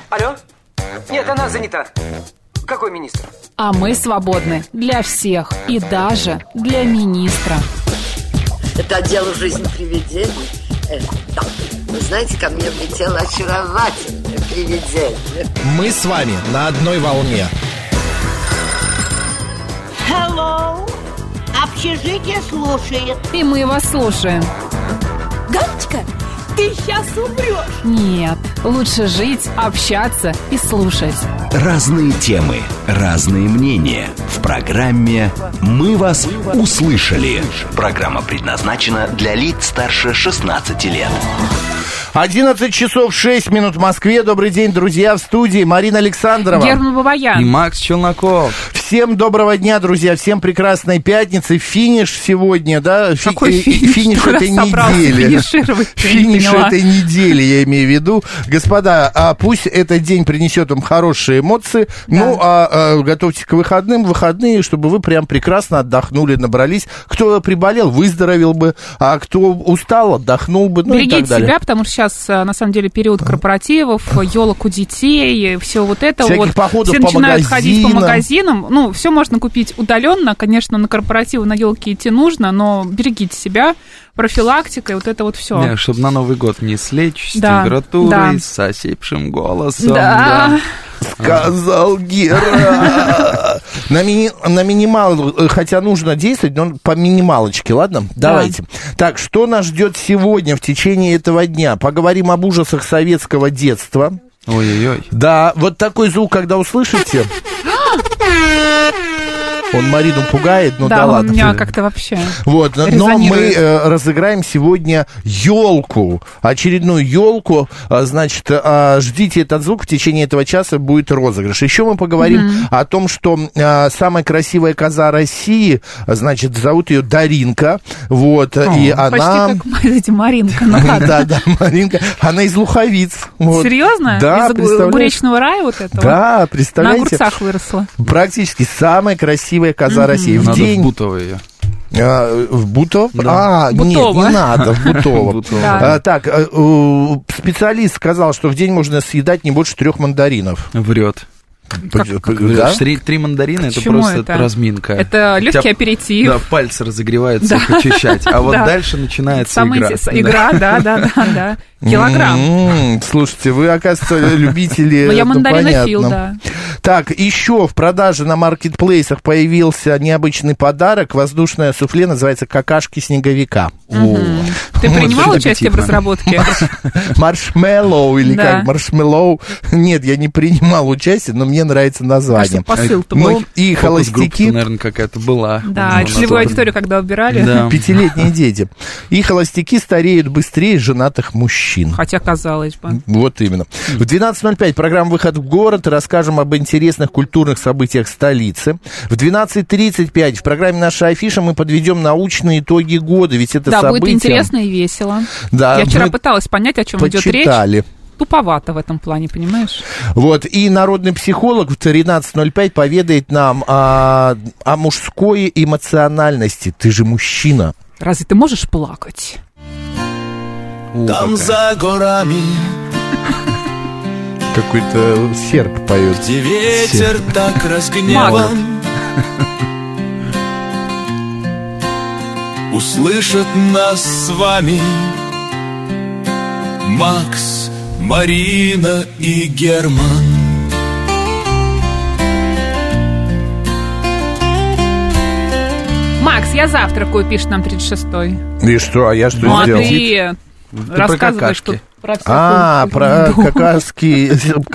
Алло? Нет, она занята. Какой министр? А мы свободны для всех и даже для министра. Это отдел «Жизнь привидений». Да. Вы знаете, ко мне влетело очаровательное привидение. Мы с вами на одной волне. Hello. Общежитие слушает. И мы вас слушаем. Галочка, ты сейчас умрешь. Нет, лучше жить, общаться и слушать. Разные темы, разные мнения. В программе «Мы вас услышали». Программа предназначена для лиц старше 16 лет. 11 часов 6 минут в Москве. Добрый день, друзья, в студии Марина Александрова. Герман Бабаян. И Макс Челноков. Всем доброго дня, друзья, всем прекрасной пятницы. Финиш сегодня, да? Какой финиш? Финиш этой недели. Финиш этой недели, я имею в виду. Господа, пусть этот день принесет вам хорошие эмоции. Да. Ну, готовьтесь к выходным. Выходные, чтобы вы прям прекрасно отдохнули, набрались. Кто приболел, выздоровел бы. А кто устал, отдохнул бы. Ну, берегите и так далее. себя, потому что сейчас, на самом деле, период корпоративов, елок у детей, все вот это. Всяких вот. походов все по начинают магазинам. ходить по магазинам. Ну, все можно купить удаленно. Конечно, на корпоративы, на елки идти нужно, но берегите себя. Профилактика и вот это вот все. Да, чтобы на Новый год не слечь с температурой, с осипшим голосом. Да. Сказал Гера. На минимал, хотя нужно действовать, но по минималочке, ладно? Давайте. Так, что нас ждет сегодня в течение этого дня? Поговорим об ужасах советского детства. Ой-ой-ой. Да, вот такой звук, когда услышите... Он Марину пугает, ну да ладно. Да, у меня как-то вообще вот, но мы разыграем сегодня елку, очередную елку. Значит, ждите этот звук, в течение этого часа будет розыгрыш. Еще мы поговорим о том, что самая красивая коза России, значит, зовут ее Даринка. Вот, и она... Почти как Маринка, ну ладно. Да, Маринка. Она из Луховиц. Вот. Серьезно? Да, из огуречного рая вот этого? Да, представляете? На огурцах выросла. Практически самая красивая коза России. Надо в Бутово ее. В Бутово? Да. Нет, не надо, в Бутово. Да. Так, специалист сказал, что в день можно съедать не больше 3 мандаринов. Врет. Да? 3 мандарина это просто разминка. Это легкий аперитив. Да, пальцы разогреваются, почищать. А вот дальше начинается игра. Игра, да. Килограмм. Слушайте, вы, оказывается, любители. Я мандаринофил, да. Так, еще в продаже на маркетплейсах появился необычный подарок. Воздушное суфле, называется «Какашки снеговика». Ты принимал участие в разработке? Маршмеллоу или как? Маршмеллоу. Нет, я не принимал участие, но мне нравится название. Посыл твой. Ну, и холостяки. Наверное, какая-то была. Да, целевую аудиторию когда убирали. 5-летние дети. И холостяки стареют быстрее женатых мужчин. Хотя, казалось бы. Вот именно. В 12:05 программа «Выход в город». Расскажем об интересных культурных событиях столицы. В 12:35 в программе «Наша афиша» мы подведем научные итоги года. Ведь это событие... Да, будет интересно и весело. Да, я вчера пыталась понять, о чем идет речь. Туповато в этом плане, понимаешь? Вот, и народный психолог в 13:05 поведает нам о мужской эмоциональности. Ты же мужчина. Разве ты можешь плакать? Там за горами какой-то серп поет. Где ветер так разгневан, услышат нас с вами Макс, Марина и Герман. Макс, я завтракаю, пишет нам 36-й. И что, а я что сделал? Ты рассказываешь тут про всякую... про какашки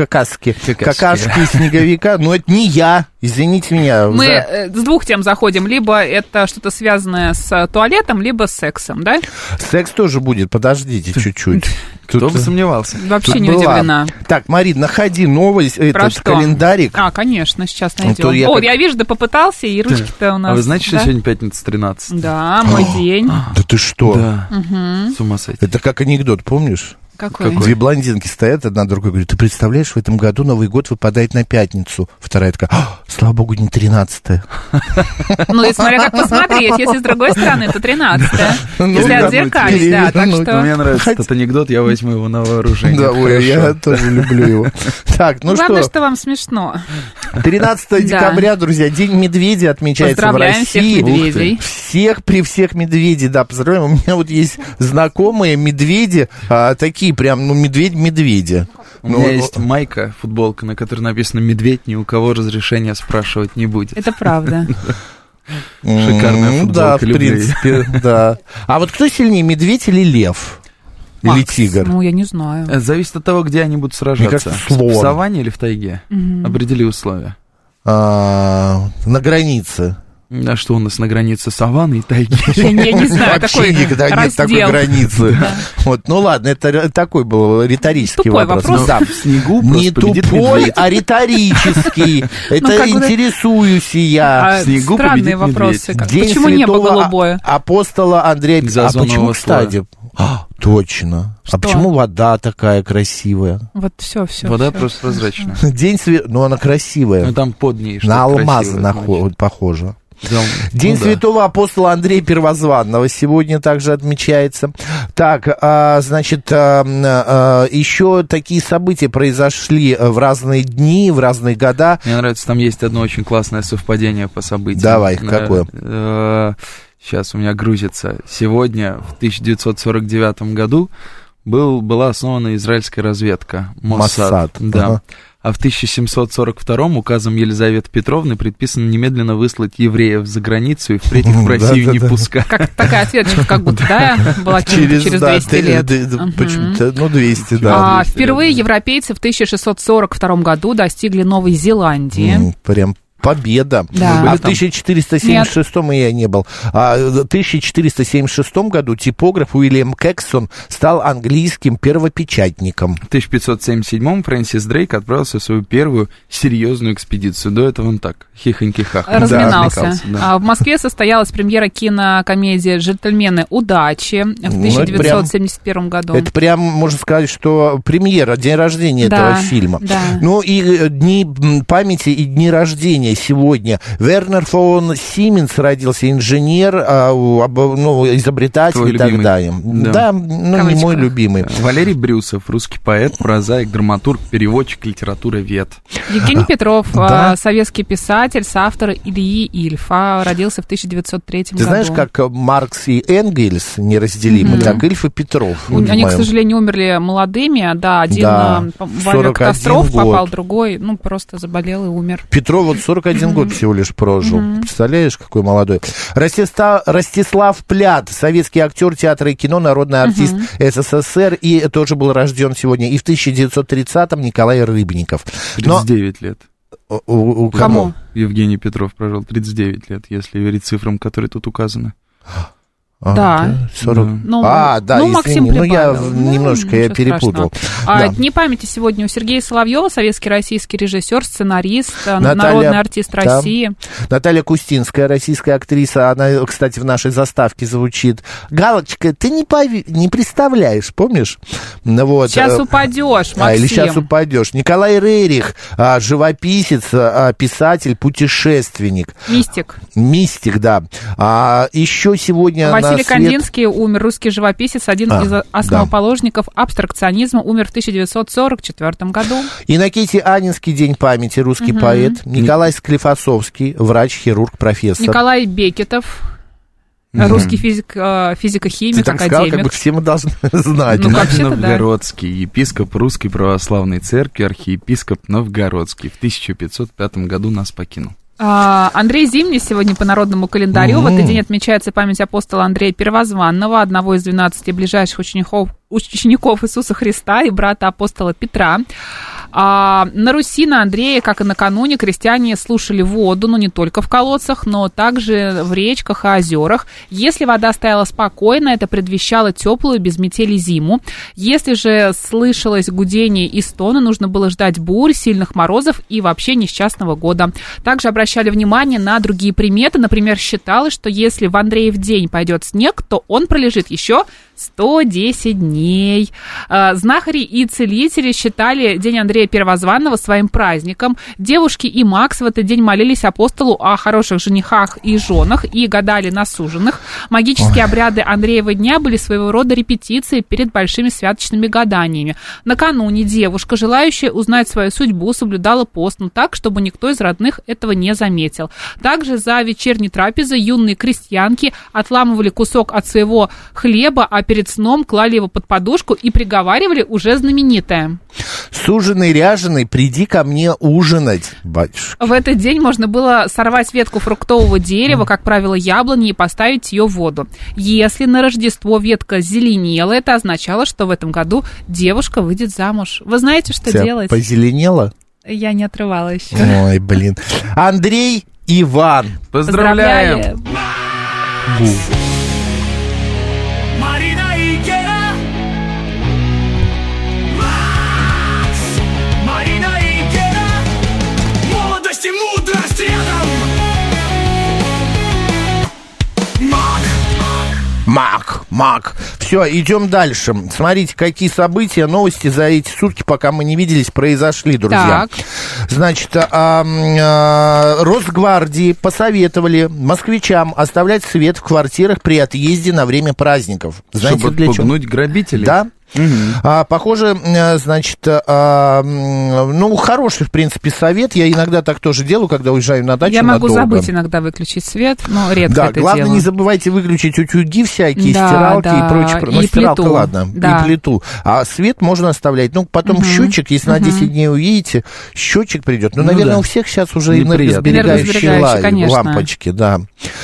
снеговика. Ну, это не я, извините меня. Мы с двух тем заходим. Либо это что-то связанное с туалетом, либо с сексом, да? Секс тоже будет, подождите чуть-чуть. Кто бы сомневался. Вообще не удивлена. Так, Марин, находи новость, этот календарик. Конечно, сейчас найдем. Я вижу, да попытался, и ручки-то у нас... А вы знаете, что сегодня пятница 13? Да, мой день. Да ты что? Да, с ума сойти. Это как анекдот, помнишь? Какой? Две блондинки стоят, одна другой говорит: ты представляешь, в этом году Новый год выпадает на пятницу. Вторая такая: слава богу, не 13-е. Ну, и смотря как посмотреть, если с другой стороны, то 13-е. Если отзеркалить, да, так что... Мне нравится этот анекдот, я возьму его на вооружение. Да, ой, я тоже люблю его. Так, ну что... Главное, что вам смешно. 13 декабря, друзья, День медведя отмечается в России. Поздравляем всех медведей. Всех медведей, да, поздравляем. У меня вот есть знакомые медведи, такие прям, медведь-медведи. У меня есть майка, футболка, на которой написано «Медведь, ни у кого разрешения спрашивать не будет». Это правда. Шикарная футболка, да, в принципе, да. А вот кто сильнее, медведь или лев? Или тигр? Ну, я не знаю. Это зависит от того, где они будут сражаться. В саванне или в тайге? Определи условия. На границе. А что у нас на границе саванны и тайги? Я не знаю, вообще никогда нет такой границы. Вот, ну ладно, это такой был риторический вопрос. В снегу не тупой, а риторический. Это интересуюсь я. В снегу победит медведь. Почему небо голубое? Апостола Андрея. А почему, кстати? Точно. Что? А почему вода такая красивая? Вот все. Вода просто прозрачная. День ну она красивая. Ну там под ней на алмазы похоже. День святого апостола Андрея Первозванного сегодня также отмечается. Так, значит, еще такие события произошли в разные дни, в разные года. Мне нравится, там есть одно очень классное совпадение по событиям. Давай, какое? Сейчас у меня грузится. Сегодня, в 1949 году, была основана израильская разведка Моссад. Да. Ага. А в 1742 указом Елизаветы Петровны предписано немедленно выслать евреев за границу и впредь их в Россию не пускать. Как такая ответочка, как будто, да, была через 200 лет. Почему-то, 200, да. Впервые европейцы в 1642 году достигли Новой Зеландии. Прям победа. Да. А в 1476-м я не был. А в 1476 году типограф Уильям Кэксон стал английским первопечатником. В 1577-м Фрэнсис Дрейк отправился в свою первую серьезную экспедицию. До этого он так, хихоньки-хах. Разминался. Да. В Москве состоялась премьера кинокомедии «Джентльмены удачи» в 1971 году. Это прям, можно сказать, что премьера, день рождения этого фильма. Да. Ну и дни памяти и дни рождения сегодня. Вернер фон Сименс родился, инженер, изобретатель твой и так любимый. далее. Да, не мой любимый. Валерий Брюсов, русский поэт, прозаик, драматург, переводчик, литературовед. Евгений Петров, советский писатель, соавтор Ильи Ильфа, родился в 1903 году. Ты знаешь, как Маркс и Энгельс неразделимы, так Ильф и Петров. Они, к сожалению, умерли молодыми, один в авиакатастрофу попал, другой, просто заболел и умер. Петров вот 41 год всего лишь прожил. Представляешь, какой молодой. Ростислав Плят, советский актер театра и кино, народный артист СССР, и тоже был рожден сегодня. И в 1930-м Николай Рыбников. 39 лет. Кому? Евгений Петров прожил 39 лет, если верить цифрам, которые тут указаны. Да. 40. Максим извини, я немножко я перепутал. Дни памяти сегодня у Сергея Соловьева, советский российский режиссер, сценарист, народный артист России. Наталья Кустинская, российская актриса, она, кстати, в нашей заставке звучит. Галочка, ты не представляешь, помнишь? Вот. Сейчас упадешь, Максим. Или сейчас упадешь. Николай Рерих, живописец, писатель, путешественник. Мистик, да. Еще сегодня Василий Кандинский умер, русский живописец, один из основоположников абстракционизма, умер в 1944 году. Иннокентий Анинский, день памяти, русский поэт. Николай Склифосовский, врач-хирург, профессор. Николай Бекетов, русский физико-химик, академик. Сказал, как бы все мы должны знать. Игнатий Новгородский, епископ Русской Православной Церкви, архиепископ Новгородский. В 1505 году нас покинул. Андрей Зимний сегодня по народному календарю. В этот день отмечается память апостола Андрея Первозванного, одного из 12 ближайших учеников Иисуса Христа и брата апостола Петра. На Руси, на Андрея, как и накануне, крестьяне слушали воду, но не только в колодцах, но также в речках и озерах. Если вода стояла спокойно, это предвещало теплую, без метели зиму. Если же слышалось гудение и стоны, нужно было ждать бурь, сильных морозов и вообще несчастного года. Также обращали внимание на другие приметы. Например, считалось, что если в Андреев день пойдет снег, то он пролежит еще 110 дней. Знахари и целители считали День Андрея Первозванного своим праздником. Девушки и Макс в этот день молились апостолу о хороших женихах и женах и гадали на суженых. Магические обряды Андреева дня были своего рода репетицией перед большими святочными гаданиями. Накануне девушка, желающая узнать свою судьбу, соблюдала пост, но так, чтобы никто из родных этого не заметил. Также за вечерней трапезой юные крестьянки отламывали кусок от своего хлеба, а перед сном клали его под подушку и приговаривали уже знаменитое: «Суженый ряженый, приди ко мне ужинать, батюшка». В этот день можно было сорвать ветку фруктового дерева, как правило, яблони, и поставить ее в воду. Если на Рождество ветка зеленела, это означало, что в этом году девушка выйдет замуж. Вы знаете, что делать? Позеленела? Я не отрывала еще. Ой, блин. Андрей, Иван. Поздравляем! Марина и Гера. Макс. Марина и Гера. Молодость и мудрость рядом. Мак. Все, идем дальше. Смотрите, какие события, новости за эти сутки, пока мы не виделись, произошли, друзья. Так. Значит, Росгвардии посоветовали москвичам оставлять свет в квартирах при отъезде на время праздников. Знаете, чтобы для чего? отпугнуть грабителей? Да. Похоже, значит, хороший, в принципе, совет. Я иногда так тоже делаю, когда уезжаю на дачу. Я могу надолго. забыть иногда выключить свет, но редко да, это главное, делаю. не забывайте выключить утюги всякие, да, стиралки да. и прочее. И ну, стиралка, плиту. ладно, Да. и плиту. А свет можно оставлять. Ну, потом счетчик, если на 10 дней уедете, счетчик придет. Ну, наверное, у всех сейчас уже энергосберегающие лампочки, да.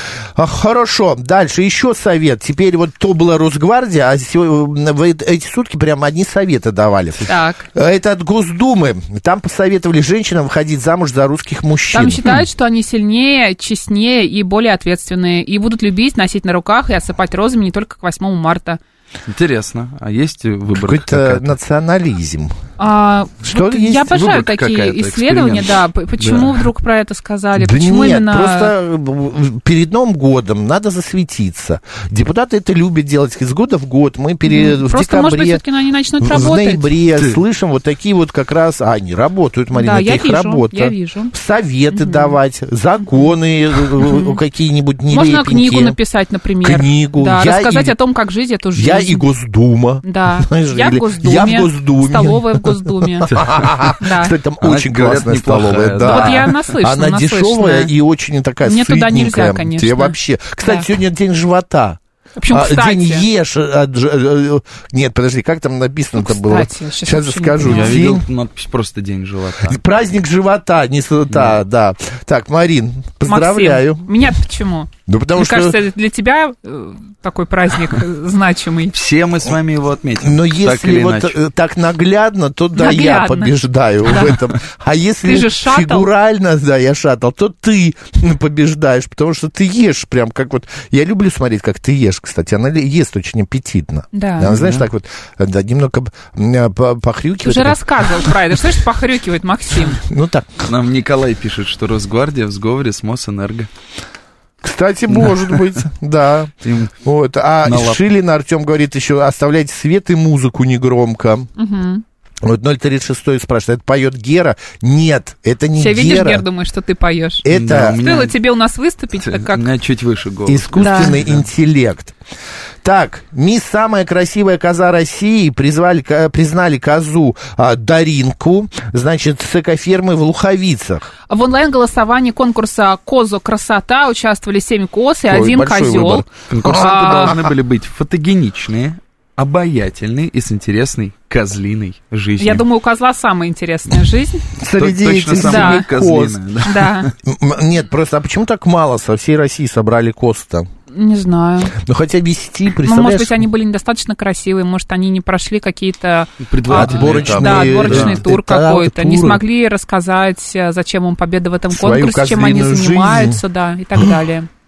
Хорошо, дальше еще совет. Теперь вот то была Росгвардия, а в эти сутки прям одни советы давали. Так. Это от Госдумы. Там посоветовали женщинам выходить замуж за русских мужчин. Там считают, что они сильнее, честнее и более ответственные. И будут любить, носить на руках и осыпать розами не только к 8 марта. Интересно. А есть выборка Какой-то какая-то? национализм. Что вот я обожаю выборка такие какая-то, исследования, да. Почему вдруг про это сказали? Да Почему нет, именно... просто перед Новым годом надо засветиться. Депутаты это любят делать из года в год. Мы в Просто, декабре, может быть, все-таки они начнут в работать. ноябре слышим вот такие вот как раз... они работают, Марина, Да, это я их вижу, работа. я вижу. Советы давать, законы какие-нибудь нелепенькие. Можно книгу написать, например. Книгу. Да, рассказать о том, как жить эту жизнь. Я и Госдума. Да, Знаешь, я в Госдуме. Я в Госдуме. Столовая в Госдуме. Да. Кстати, там Она, очень говорят, классная неплохая, столовая. да. Вот я наслышана, Она дешевая и очень такая Мне туда сытненькая. нельзя, конечно. Тебе вообще. Кстати, Да. сегодня день живота. Почему, кстати? День ешь. Нет, подожди, как там написано-то было? Сейчас же скажу. Я День... видел надпись просто «День живота». Праздник живота, не сыта, да. Так, Марин, поздравляю. Максим, меня почему? Ну, потому Мне что... кажется, для тебя такой праздник значимый. Все мы с вами его отметим. Но так если или вот иначе. так наглядно, то да, я Наглядно. побеждаю в этом. А если Ты же шаттл. фигурально, да, я шаттл, то ты побеждаешь, потому что ты ешь прям как вот... Я люблю смотреть, как ты ешь, кстати. Она ест очень аппетитно. Да. Она, знаешь, так вот, да, немного похрюкивает. Ты уже рассказывал про это. Слышишь, похрюкивает Максим. Ну так. Нам Николай пишет, что Росгвардия в сговоре с Мосэнерго. Кстати, может быть, да. Им Вот. А на лап. Шилин Артем говорит еще, оставляйте свет и музыку негромко. Вот 036 спрашивает, это поет Гера? Нет, это не Все видишь, Гера. Гер, думаешь, что ты поешь. Это Да, у меня- Стоило тебе у нас выступить, так У как... меня чуть выше голос. искусственный интеллект. Так, мисс самая красивая коза России признали козу Даринку, значит, с экофермы в Луховицах. В онлайн-голосовании конкурса «Козо красота» участвовали 7 коз и Ой, 1 большой козел. выбор. Конкурсанты должны были быть фотогеничные, обаятельные и с интересной козлиной жизнью. Я думаю, у козла самая интересная жизнь. Среди Точно этих самая коз. козлиная, да. Да, Нет, просто, а почему так мало со всей России собрали коз-то? не знаю. Ну, хотя вести, Ну, представляешь... может быть, они были недостаточно красивые, может, они не прошли какие-то... Предварительные Отборочные, этапы. Да, отборочный да, тур этапы, какой-то. Не туры. смогли рассказать, зачем им победа в этом Свою конкурсе, чем они козлиную занимаются, да, и так далее.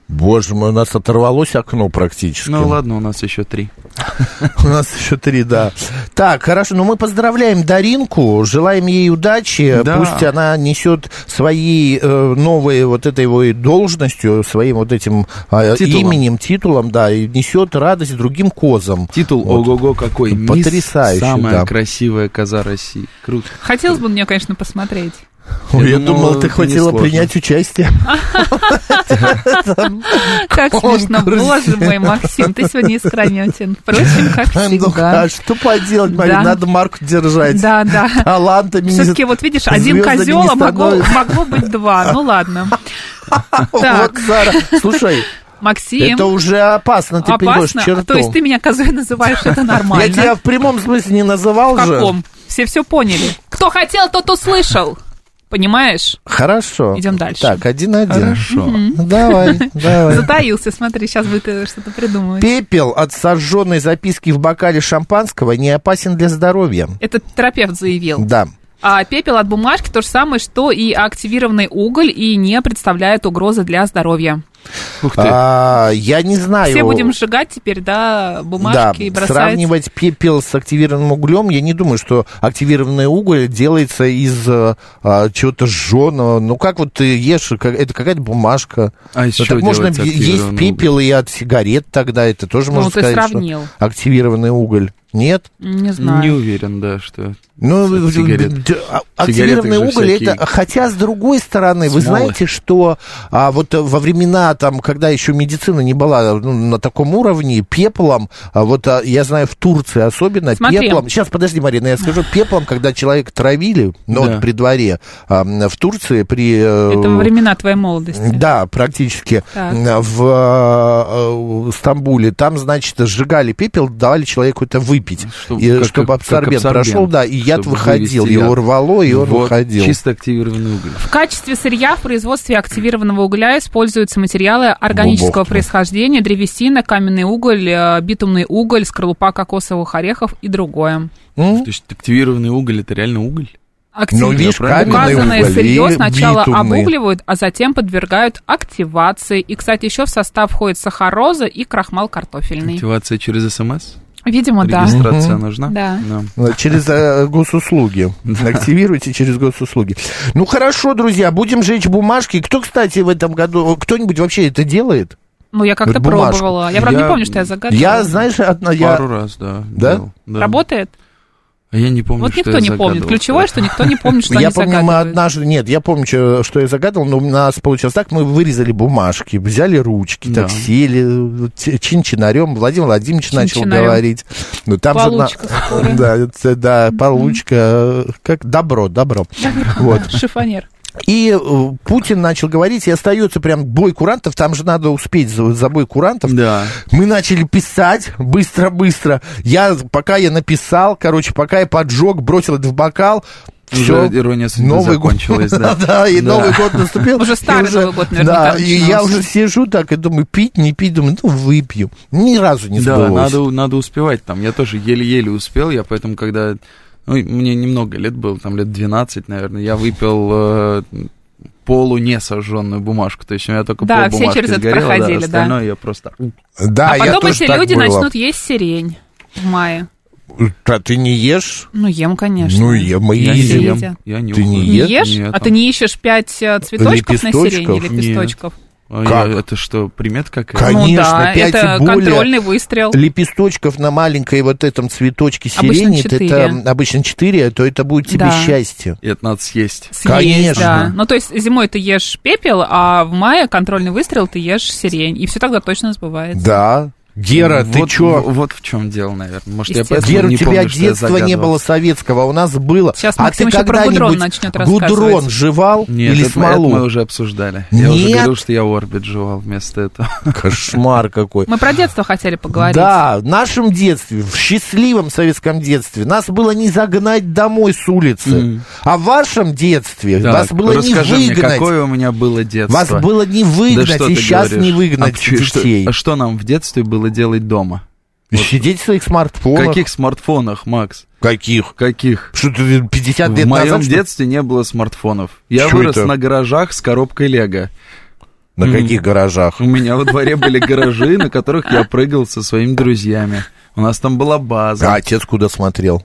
Боже мой, у нас оторвалось окно практически. Ну ладно, у нас еще 3. У нас еще 3, да. Так, хорошо, ну мы поздравляем Даринку, желаем ей удачи, Да. пусть она несет своей новой вот этой его должностью, своим вот этим именем, титулом, да, и несет радость другим козам. Титул Вот. ого-го какой. Потрясающе, Мисс самая да. красивая коза России. Круто. Хотелось бы на нее, конечно, посмотреть. Ой, я думал, думал, ты это хотела несложно. принять участие. Как смешно, боже мой, Максим, ты сегодня искронятен. Впрочем, как Ну, всегда. а что поделать, Мария, Да. надо марку держать. Да, да. Талантами не Все-таки, вот видишь, один звездами козел, не а становится. могло быть 2. Ну ладно. Вот, Так. Сара, слушай, Максим, это уже опасно, ты перейдешь опасно? черту. То есть ты меня козой называешь, это Я нормально? тебя в прямом смысле не называл В же. каком? Все поняли. Кто хотел, тот услышал. Понимаешь? Хорошо. Идем дальше. Так, 1-1. Хорошо. Давай. Затаился, смотри, сейчас будет что-то придумывать. Пепел от сожженной записки в бокале шампанского не опасен для здоровья. Это терапевт заявил. Да. А пепел от бумажки то же самое, что и активированный уголь, и не представляет угрозы для здоровья. Ух ты. Я не знаю. Все будем сжигать теперь, да, бумажки и бросать. Сравнивать пепел с активированным углем, я не думаю, что активированный уголь делается из чего-то сжженного. Ну, как вот ты ешь, это какая-то бумажка. А из Ну, чего так можно делается есть активированный пепел и от сигарет тогда, это тоже можно ты сказать, сравнил. что активированный уголь. Нет? Не знаю. Не уверен, да, что... Ну, Сигарет. активированный Сигареты же уголь, всякие. это, хотя, с другой стороны, вы Смолы. знаете, что вот во времена, там, когда еще медицина не была на таком уровне, пеплом, я знаю, в Турции особенно, Смотри. пеплом, сейчас, подожди, Марина, я скажу, пеплом, когда человека травили, Да. вот при дворе, в Турции, Это во времена твоей молодости. да, практически. Так. В Стамбуле. Там, значит, сжигали пепел, давали человеку это выпить. Чтобы Чтобы абсорбент прошел, да, и яд чтобы выходил. вывести Его яд. рвало, и он Вот, выходил. чисто активированный уголь. В качестве сырья в производстве активированного угля используются материалы органического Бобовка. происхождения, древесина, каменный уголь, битумный уголь, скорлупа кокосовых орехов и другое. То есть активированный уголь — это реально уголь? Ну, видишь, каменный Указанное уголь сырье и сначала битумный. обугливают, а затем подвергают активации. И, кстати, еще в состав входит сахароза и крахмал картофельный. Активация через СМС? Видимо, да. Регистрация нужна? Да. Через госуслуги. Активируйте через госуслуги. Ну, хорошо, друзья, будем жечь бумажки. Кто, кстати, в этом году, кто-нибудь вообще это делает? Ну, я как-то Вот бумажку. пробовала. Я, правда, не помню, что я загадывала. Я, знаешь, Пару раз, да. Да? делал, да. Работает? А я не помню, Вот что никто я не помнит. загадывал. Ключевое, что никто не помнит, что Я они помню, мы загадывают. однажды... Нет, я помню, что я загадывал, но у нас получилось так, мы вырезали бумажки, взяли ручки, Да. так сели, чин-чинарем, Владимир Владимирович начал Чин-чинарем. говорить. Ну, там Получка скоро. Да, получка, как добро. Вот. Шифонер. И Путин начал говорить, и остается прям бой курантов, там же надо успеть за бой курантов. Да. Мы начали писать быстро-быстро. Пока я написал, пока я поджег, бросил это в бокал, все, Уже ирония судьбы Новый закончилась, год, да. да, и Новый год наступил. Уже старый И Новый год наверняка Да, и я начинался. уже сижу так и думаю, пить, не пить, думаю, выпью. Ни разу не Да, сбылось. надо успевать там. Я тоже еле-еле успел, я поэтому, когда... Ну, мне немного лет было, там лет 12, наверное, я выпил полунесожженную бумажку. То есть у меня только Да, все полбумажки через это сгорело, проходили, да. остальное я просто... Да, А я потом тоже эти так люди было. начнут есть сирень в мае. А ты не ешь? Ну, ем, конечно. Ну, мы Я не Все едим. едят. Я не Ты не Не Нет? ешь? Нет, А там. ты не ищешь 5 цветочков на сирене или Лепесточков? лепесточков? Как? Это что, примет какая-то? Конечно, Ну да, 5 это и более. контрольный выстрел. Лепесточков на маленькой вот этом цветочке Обычно сирени, 4. это обычно 4, то это будет тебе Да. счастье. И это надо съесть. Съесть, Конечно. да. Ну, то есть зимой ты ешь пепел, а в мае контрольный выстрел ты ешь сирень. И все тогда точно сбывается. Да. Гера, ты вот, чё? Вот в чем дело, наверное. Может, я Естественно. поэтому Гера, у не тебя помню, что я детства не загадывал. было советского, а у нас было. Сейчас А Максим ты еще про гудрон когда-нибудь начнет рассказывать. гудрон жевал Нет, или это смолу? мы уже обсуждали. Я уже Нет? говорил, что я орбит жевал вместо этого. Кошмар какой. Мы про детство хотели поговорить. Да, в нашем детстве, в счастливом советском детстве, нас было не загнать домой с улицы. А в вашем детстве вас Так, было не расскажи мне, выгнать. какое у меня было детство? Вас было не Да выгнать, что и ты сейчас говоришь? не выгнать детей. А что нам в детстве было делать дома? Сидеть в своих смартфонах. В каких смартфонах, Макс? Каких? Каких? Что ты 50 лет В моем назад? что ли? детстве не было смартфонов. Я Чё вырос это? на гаражах с коробкой Лего. На каких гаражах? У меня во дворе были гаражи, на которых я прыгал со своими друзьями. У нас там была база. А отец куда смотрел?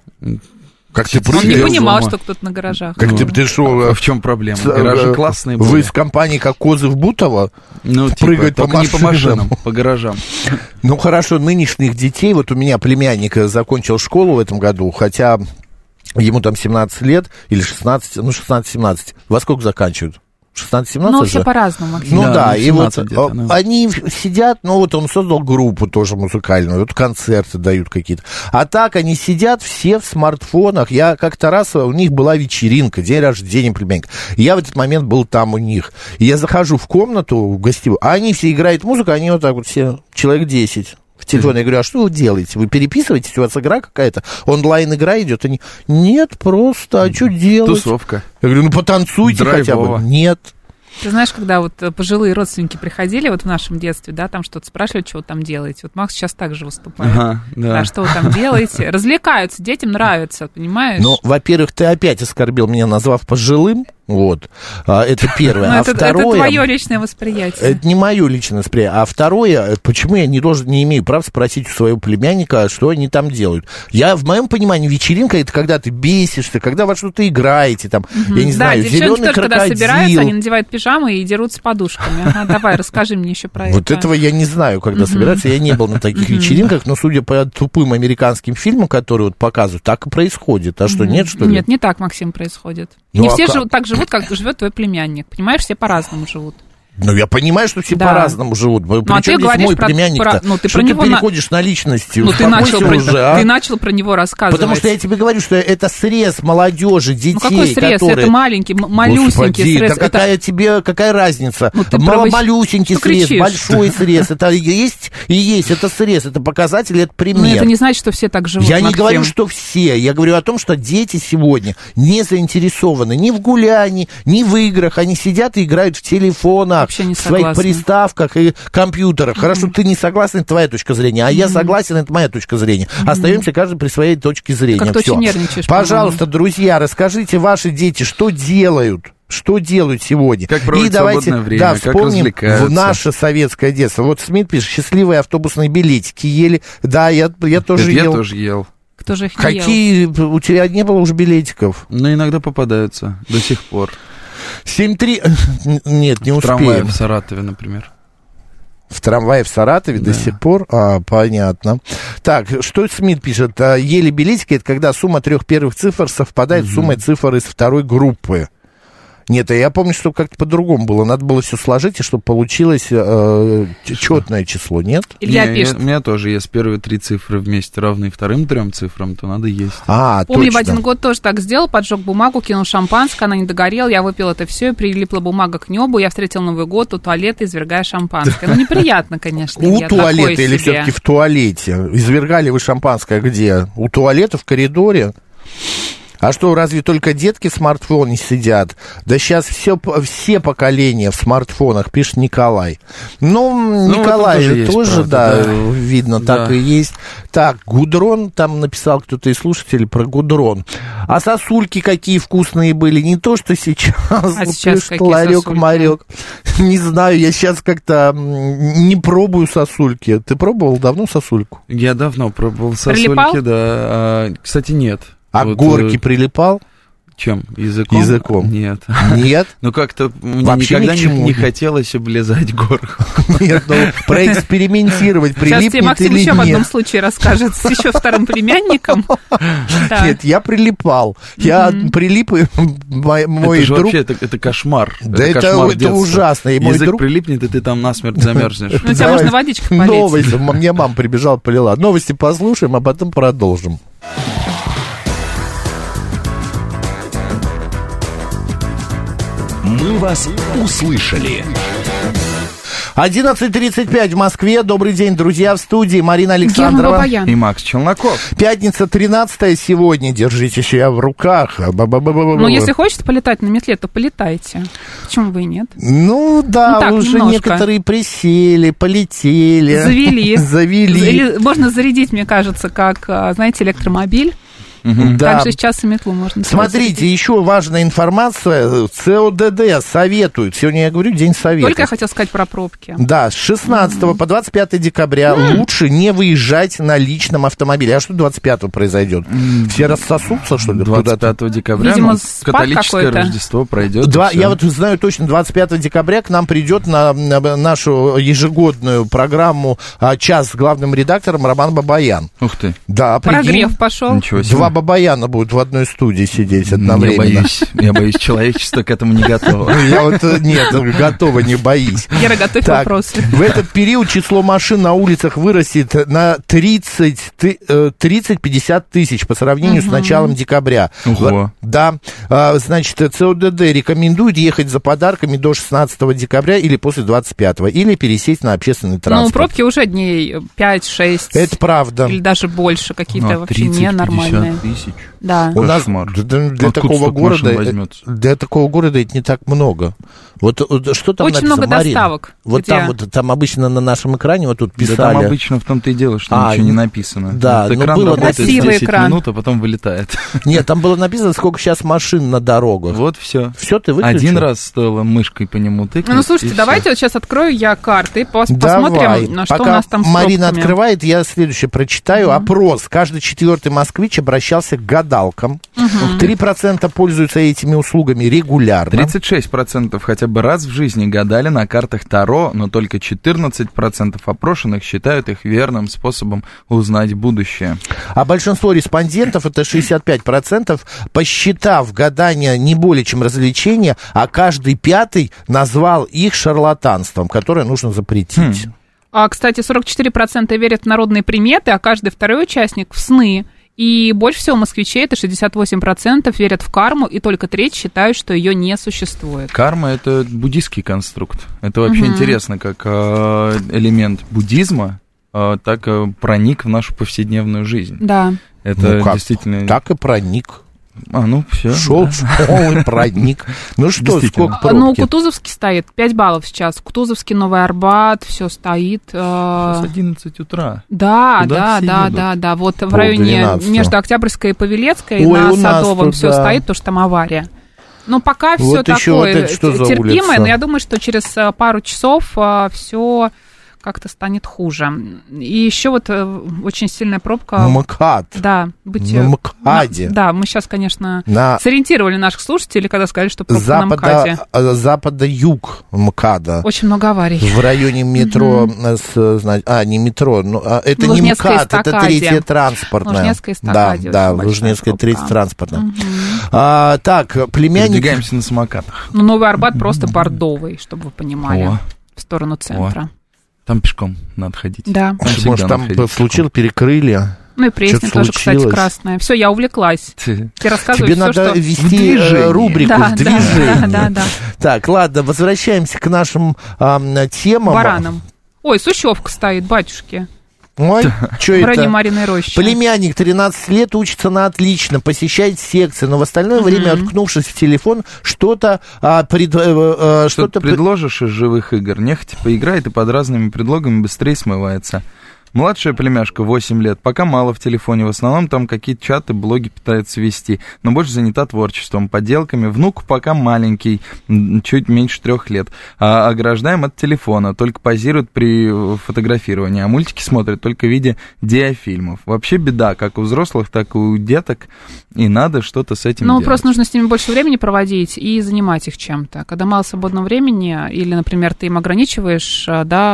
Как ты Он не прыгал? понимал, что кто-то на гаражах. Как ты шо? А в чем проблема? Гаражи классные были. Вы из компании как козы в Бутово? Ну, типа, прыгать только по не по машинам, по гаражам. Ну, хорошо, нынешних детей, вот у меня племянник закончил школу в этом году, хотя ему там 17 лет или 16, ну, 16-17. Во сколько заканчивают? 16-17 Ну, же? все по-разному. Ну да, и вот да. они сидят, ну вот он создал группу тоже музыкальную, вот концерты дают какие-то. А так они сидят все в смартфонах. Я как-то раз, у них была вечеринка, день рождения племянника. Я в этот момент был там у них. И я захожу в комнату, в гостевую, а они все играют музыку, они вот так вот все, человек 10. В телефоне. Я говорю, а что вы делаете? Вы переписываетесь? У вас игра какая-то? Онлайн-игра идет? Они, нет, просто, а что делать? Тусовка. Я говорю, ну потанцуйте Драйвово. хотя бы. Нет. Ты знаешь, когда вот пожилые родственники приходили вот в нашем детстве, да, там что-то спрашивали, что вы там делаете. Вот Макс сейчас так же выступает. Ага, да. Что вы там делаете? Развлекаются, детям нравится, понимаешь? Ну, во-первых, ты опять оскорбил меня, назвав пожилым. Вот. Это первое. А это второе... Это твое личное восприятие. Это не мое личное восприятие. А второе, почему я не имею права спросить у своего племянника, что они там делают. В моем понимании, вечеринка — это когда ты бесишься, когда во что-то играете, там, я не знаю, девчонки зеленый тоже, когда крокодил. собираются, они надевают пижамы и дерутся подушками. Ага, давай, расскажи мне еще про это. Вот этого я не знаю, когда собираются. Я не был на таких вечеринках, но судя по тупым американским фильмам, которые вот показывают, так и происходит. А что, нет, что ли? Нет, не так, Максим, происходит. Ну, не а все как? так живут, как живет твой племянник. Понимаешь, все по-разному живут. Ну, я понимаю, что все Да. по-разному живут. Ну, а Причем ты здесь говоришь мой про- племянник-то? ну, ты что про ты него переходишь на личности? Ну, ты начал, уже, ты начал про него рассказывать. Потому что я тебе говорю, что это срез молодежи, детей, Ну, какой срез? которые... Это маленький, малюсенький Господи, срез. да какая разница? Ну, ты Малюсенький что срез, кричишь? большой срез. Это есть и есть. Это срез, это показатель, это пример. Но это не значит, что все так живут, Я не Максим. говорю, что все. Я говорю о том, что дети сегодня не заинтересованы ни в гулянии, ни в играх. Они сидят и играют в телефонах, Вообще не в своих согласна. приставках и компьютерах. Хорошо, ты не согласен, это твоя точка зрения, а я согласен, это моя точка зрения. Остаемся каждый при своей точке зрения. Как ты Всё. очень нервничаешь, Пожалуйста, друзья, расскажите, ваши дети, что делают? Что делают сегодня? Как проводят свободное время, как вспомним развлекаются. в наше советское детство. Вот Смит пишет, счастливые автобусные билетики ели. Да, я тоже Я ел. тоже ел. Кто же их не ел? Какие? У тебя не было уже билетиков? Но иногда попадаются до сих пор. 7-3... Нет, не В трамвае успеем. в Саратове, например. В трамвае в Саратове до сих пор? Понятно. Так, что Смит пишет? Ели билетики, это когда сумма 3 первых цифр совпадает с суммой цифр из второй группы. Нет, я помню, что как-то по-другому было. Надо было все сложить, и чтобы получилось четное число, нет? Илья Не, пишет. у меня тоже, если первые 3 цифры вместе равны вторым 3 цифрам, то надо есть. Помню, в точно. один год тоже так сделал, поджег бумагу, кинул шампанское, она не догорела, я выпил это все, прилипла бумага к небу, я встретил Новый год у туалета, извергая шампанское. Ну, неприятно, конечно. У Илья, туалета такое или себе. все-таки в туалете? Извергали вы шампанское где? У туалета, в коридоре? А что, разве только детки в смартфоне сидят? Да сейчас все поколения в смартфонах, пишет Николай. Ну, Николай тоже тоже, есть, правда, да. видно, так и есть. Так, гудрон, там написал кто-то из слушателей про гудрон. А сосульки какие вкусные были, не то, что сейчас. А сейчас пишет какие Ларек-Марек. Не знаю, я сейчас как-то не пробую сосульки. Ты пробовал давно сосульку? Я давно пробовал сосульки, Прилипал? да. Кстати, нет. А к горке прилипал? Чем? Языком? Языком. Нет. Нет? Ну, как-то мне Вообще никогда ни к чему. не хотелось облизать горку. Нет, ну, проэкспериментировать, Сейчас тебе прилипнет Максим или еще в одном нет. случае расскажет с еще вторым племянником. Да. Нет, я прилипал. Я прилип, и мой Это же друг... вообще, это кошмар. Да это кошмар детства. ужасно. И мой Язык друг... прилипнет, и ты там насмерть замерзнешь. Ну, тебя Давай, можно водичкой полить. новости. Мне мама прибежала, полила. Новости послушаем, а потом продолжим. «Мы вас услышали». 11:35 в Москве. Добрый день, друзья, в студии. Марина Герман Александрова. Бабаян. И Макс Челноков. Пятница 13 сегодня. Держите себя в руках. Ну, если хочете полетать на метле, то полетайте. Почему бы и нет? Ну да, Ну, так, уже немножко. некоторые присели, полетели. Завели. Завели. Или можно зарядить, мне кажется, как, знаете, электромобиль. Да. Также сейчас и метлу можно. Смотрите, еще важная информация. ЦОДД советует. Сегодня я говорю День совета. Только я хотел сказать про пробки. Да, с 16 по 25 декабря лучше не выезжать на личном автомобиле. А что 25-го произойдет? Все рассосутся, что ли? 25 декабря, Видимо, католическое какой-то. Рождество пройдет. Я вот знаю точно, 25 декабря к нам придет на нашу ежегодную программу «Час» с главным редактором Роман Бабаян. Ух ты. Да, Прогрев пошел. Ничего себе. Два Бабаяна будут в одной студии сидеть одновременно. Я боюсь, человечество к этому не готово. Я вот, нет, готова, не боись. Гера, готовь Так, вопросы. в этот период число машин на улицах вырастет на 30-50 тысяч по сравнению с началом декабря. Ого. Да, значит, ЦОДД рекомендует ехать за подарками до 16 декабря или после 25-го, или пересесть на общественный транспорт. Ну, пробки уже дней 5-6. Это правда. Или даже больше, какие-то вообще 30-50 ненормальные. тысяч. Да. У нас Кошмар. для такого города это не так много. Вот что там очень написано, много Марина? доставок. Вот там обычно на нашем экране вот тут писали. Да там обычно в том-то и дело, что ничего не написано. Да, вот экран было работает красивый 10 экран. минут, а потом вылетает. Нет, там было написано, сколько сейчас машин на дорогах. Вот все. Все, ты выключил? Один раз стоило мышкой по нему тыкнуть. Ну, слушайте, давайте вот сейчас открою я карты, посмотрим, что Пока у нас там с Марина пробками. открывает, я следующее прочитаю. Опрос. Каждый 4-й москвич обращался к гадалкам. 3% пользуются этими услугами регулярно. 36% хотя бы раз в жизни гадали на картах Таро, но только 14% опрошенных считают их верным способом узнать будущее. А большинство респондентов, это 65%, посчитав гадание не более чем развлечение, а каждый 5-й назвал их шарлатанством, которое нужно запретить. Кстати, 44% верят в народные приметы, а каждый второй участник в сны. И больше всего москвичей, это 68%, верят в карму, и только треть считают, что ее не существует. Карма — это буддийский конструкт. Это вообще интересно, как элемент буддизма так проник в нашу повседневную жизнь. Да. Это действительно... Так и проник. Все. Шел в школу, проник. Ну что, сколько пробки? Ну, Кутузовский стоит, 5 баллов сейчас. Кутузовский, Новый Арбат, все стоит. С 11 утра. Да. Вот в районе между Октябрьской и Павелецкой на Садовом все стоит, потому что там авария. Но пока все такое терпимое, но я думаю, что через пару часов все как-то станет хуже. И еще вот очень сильная пробка. МКАД. Да, на МКАДе. Да, мы сейчас, конечно, сориентировали наших слушателей, когда сказали, что пробка на МКАДе. Запада-юг МКАДа. Очень много аварий. В районе метро, не метро, это не МКАД, это третья транспортная. Лужнецкая эстакаде. Да, Лужнецкая третья транспортная. Так, племянник... Передвигаемся на самокатах. Новый Арбат просто бордовый, чтобы вы понимали, в сторону центра. Там пешком надо ходить. Да. Может, там случилось, перекрыли. Ну и Пресня тоже, кстати, красная. Все, я увлеклась. Тебе рассказываю Тебе все, надо вести рубрику в движении. Да. Так, ладно, возвращаемся к нашим темам. Баранам. Ой, Сущевка стоит, батюшки. Ой, что это? В районе Мариной рощи. Племянник 13 лет учится на отлично, посещает секции, но в остальное время, уткнувшись в телефон, что-то предложишь из живых игр, нехотя поиграет и под разными предлогами быстрее смывается. Младшая племяшка, 8 лет, пока мало в телефоне, в основном там какие-то чаты, блоги пытается вести, но больше занята творчеством, поделками. Внук пока маленький, чуть меньше 3 лет, ограждаем от телефона, только позирует при фотографировании, а мультики смотрят только в виде диафильмов. Вообще беда, как у взрослых, так и у деток, и надо что-то с этим делать. Просто нужно с ними больше времени проводить и занимать их чем-то. Когда мало свободного времени, или, например, ты им ограничиваешь,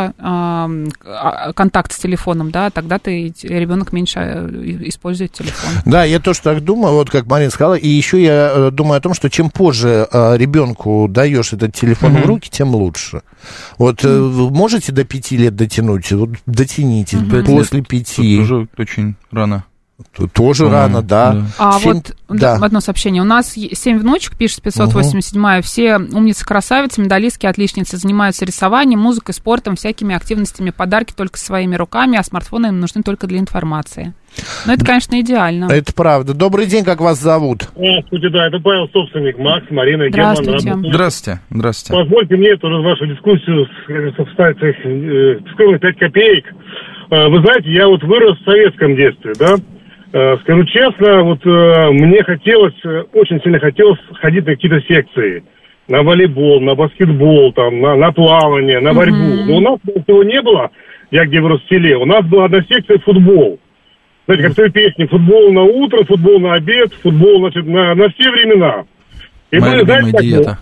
контакт с телефоном, тогда ребенок меньше использует телефон. Да, я тоже так думаю, вот как Марина сказала, и еще я думаю о том, что чем позже ребенку даешь этот телефон в руки, тем лучше. Вот вы можете до 5 лет дотянуть, вот дотяните, после 5. Тут уже очень рано. Тоже рано, да. Одно сообщение. У нас 7 внучек, пишет 587-я. Все умницы-красавицы, медалистки, отличницы, занимаются рисованием, музыкой, спортом, всякими активностями, подарки только своими руками, а смартфоны им нужны только для информации. Но это, конечно, идеально. Это правда. Добрый день, как вас зовут? Здравствуйте, да, это Павел, собственник, Макс, Марина, Герман. Здравствуйте. Позвольте мне тоже в вашу дискуссию вставить скромных 5 копеек. Вы знаете, я вот вырос в советском детстве, да? Скажу честно, вот мне хотелось, очень сильно хотелось ходить на какие-то секции. На волейбол, на баскетбол, там, на плавание, на борьбу. Но у нас этого не было, я где вырос в селе. У нас была одна секция футбол. Знаете, как в той песне, футбол на утро, футбол на обед, футбол, значит, на все времена. И моя любимая диета.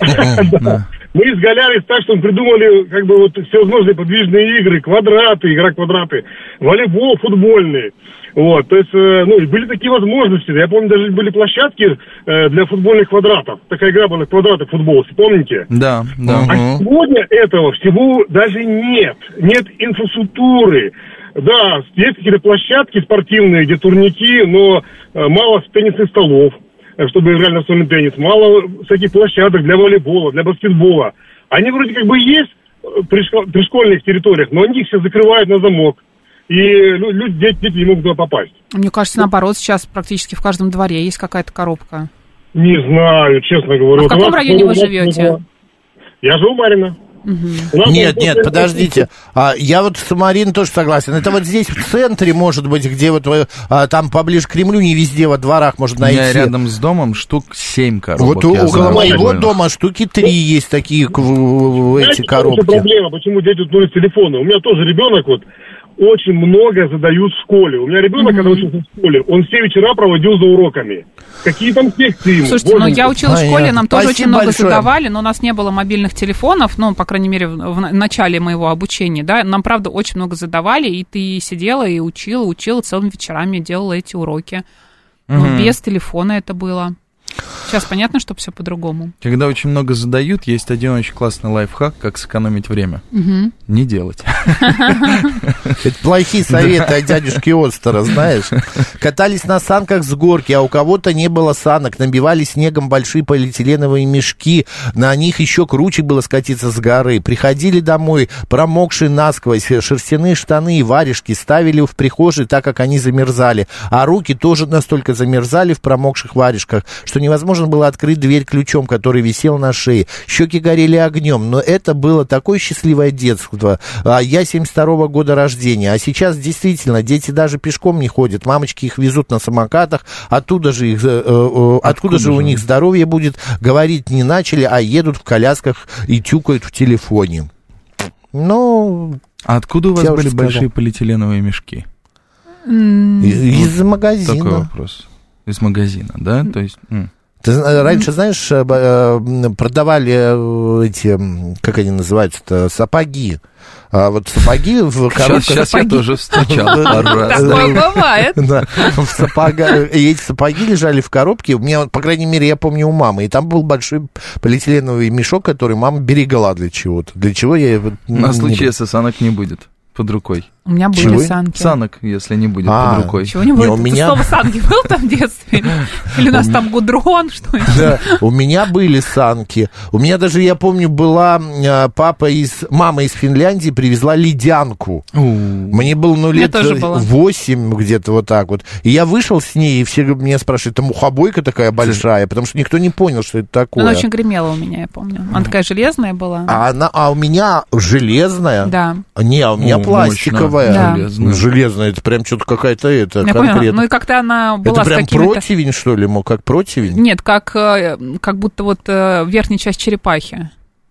Мы изгалялись так, что мы придумали как бы вот всевозможные подвижные игры, квадраты, игра квадраты, волейбол футбольный. Вот, то есть, и были такие возможности. Я помню, даже были площадки для футбольных квадратов. Такая игра была, квадраты футбол, помните? Да. А сегодня этого всего даже нет. Нет инфраструктуры. Да, есть какие-то площадки спортивные, где турники, но мало теннисных столов, чтобы играли настольный теннис, мало всяких площадок для волейбола, для баскетбола. Они вроде как бы есть при школьных территориях, но они их все закрывают на замок. И дети не могут туда попасть. Мне кажется, наоборот, сейчас практически в каждом дворе есть какая-то коробка. Не знаю, честно говорю. А в каком районе вы живете? Я живу в Марьино. Нет, подождите. Я вот с Мариной тоже согласен. Это вот здесь в центре, может быть, где вот там поближе к Кремлю, не везде во дворах можно найти. У меня рядом с домом штук 7 коробок. Вот около моего дома штуки 3 есть такие эти коробки. Это проблема, почему дети утнулись телефоны. У меня тоже ребенок очень много задают в школе. У меня ребенок, когда учился в школе, он все вечера проводил за уроками. Какие там секции ему? Слушайте, я училась в школе, нам тоже очень много задавали, но у нас не было мобильных телефонов, по крайней мере, в начале моего обучения, да, нам, правда, очень много задавали, и ты сидела и учила целыми вечерами, делала эти уроки. Но без телефона это было. Сейчас понятно, что все по-другому. Когда очень много задают, есть один очень классный лайфхак, как сэкономить время. Не делать. Это плохие советы от дядюшки Остера, знаешь. Катались на санках с горки, а у кого-то не было санок. Набивали снегом большие полиэтиленовые мешки. На них еще круче было скатиться с горы. Приходили домой, промокшие насквозь, шерстяные штаны и варежки ставили в прихожей, так как они замерзали. А руки тоже настолько замерзали в промокших варежках, что невозможно было открыть дверь ключом, который висел на шее. Щеки горели огнем, но это было такое счастливое детство. Я 72-го года рождения, а сейчас действительно дети даже пешком не ходят. Мамочки их везут на самокатах, откуда же у них здоровье будет? Говорить не начали, а едут в колясках и тюкают в телефоне. Ну, а откуда у вас были большие полиэтиленовые мешки? Из магазина. Такой вопрос. Из магазина, да? То есть... Ты раньше, знаешь, продавали эти, как они называются-то, сапоги. А вот сапоги в коробках... Сейчас я тоже встречал пару раз. Такое бывает. Да, и эти сапоги лежали в коробке. У меня, по крайней мере, я помню, у мамы. И там был большой полиэтиленовый мешок, который мама берегла для чего-то. Для чего я... На случай, если санок не будет под рукой. У меня были санки. Санок, если не будет под рукой. Чего не будет? У меня... Ты что, санки был там в детстве? Или у нас там гудрон, что это? Да, у меня были санки. У меня даже, я помню, была мама из Финляндии привезла ледянку. Мне было, лет 8 где-то вот так вот. И я вышел с ней, и все меня спрашивают, это мухобойка такая большая, потому что никто не понял, что это такое. Она очень гремела у меня, я помню. Она такая железная была. А у меня железная? Да. Не, у меня пластиковая. Да. Железная, это прям что-то какая-то конкретная. Ну и как-то она была это прям противень, что ли, как противень? Нет, как будто вот верхняя часть черепахи.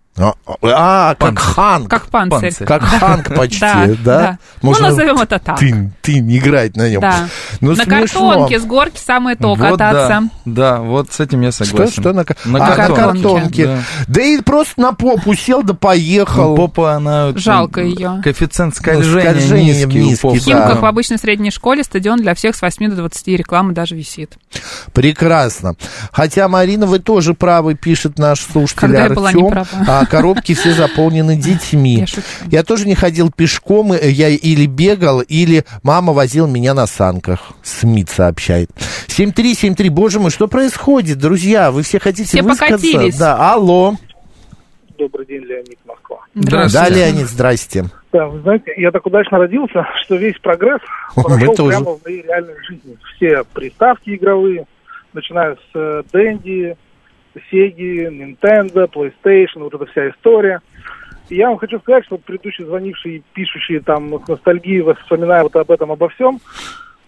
Как Ханк. Как панцирь. Как Ханк почти, да? Можно, назовем это так. Ты не играть на нем. Да. На картонке с горки самое то кататься. Да, вот с этим я согласен. Что на картонке? Да и просто на попу сел, да поехал. Попа, она... Жалко ее. Коэффициент скольжения низкий. В Химках в обычной средней школе стадион для всех с 8 до 20 рекламы даже висит. Прекрасно. Хотя, Марина, вы тоже правы, пишет наш слушатель Артем. Коробки все заполнены детьми. Я тоже не ходил пешком, я или бегал, или мама возила меня на санках. Смит сообщает. 7373, боже мой, что происходит, друзья? Вы все хотите все высказаться? Покатились. Да, алло. Добрый день, Леонид, Москва. Да, Леонид, здрасте. Да, вы знаете, я так удачно родился, что весь прогресс прошел прямо в моей реальной жизни. Все приставки игровые, начиная с Денди, Сеги, Nintendo, PlayStation, вот эта вся история. И я вам хочу сказать, что предыдущие звонившие, пишущие там с ностальгией, вспоминая вот об этом, обо всем,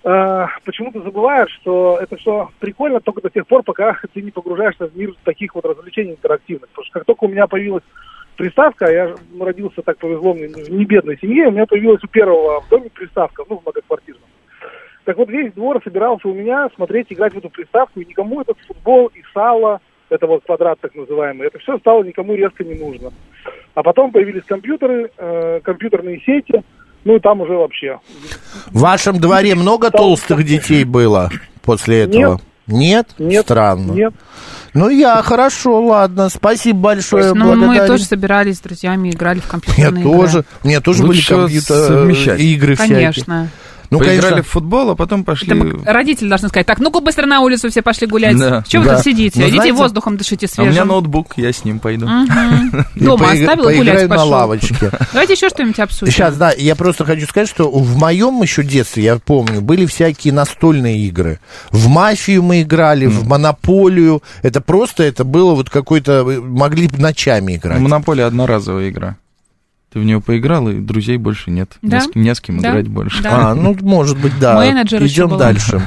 почему-то забывают, что это все прикольно только до тех пор, пока ты не погружаешься в мир таких вот развлечений интерактивных. Потому что как только у меня появилась приставка, я родился, так повезло мне, в не бедной семье, у меня появилась у первого в доме приставка, в многоквартирном. Так вот, весь двор собирался у меня смотреть, играть в эту приставку, и никому этот футбол и сало, это вот квадрат так называемый, это все стало никому резко не нужно. А потом появились компьютеры, компьютерные сети, ну и там уже вообще. В вашем дворе много толстых детей было после этого? Нет? Нет. Странно. Нет. Ну, хорошо, ладно, спасибо большое. Ну, мы тоже собирались с друзьями, играли в компьютерные игры. У меня тоже были игры всякие. Конечно. Ну, поиграли в футбол, а потом пошли... Родители должны сказать, так, ну-ка быстро на улицу все пошли гулять. Да. Чего вы тут сидите? Ну, идите воздухом дышите свежим. А у меня ноутбук, я с ним пойду. Дома оставила, гулять пошел. На лавочке. Давайте еще что-нибудь обсудим. Сейчас, да, я просто хочу сказать, что в моем еще детстве, я помню, были всякие настольные игры. В мафию мы играли, в монополию. Это было вот какой-то... Могли ночами играть. Монополия одноразовая игра. Ты в нее поиграл, и друзей больше нет. Да? Не с кем играть больше. Да. Ну, может быть, да. Менеджер идем дальше.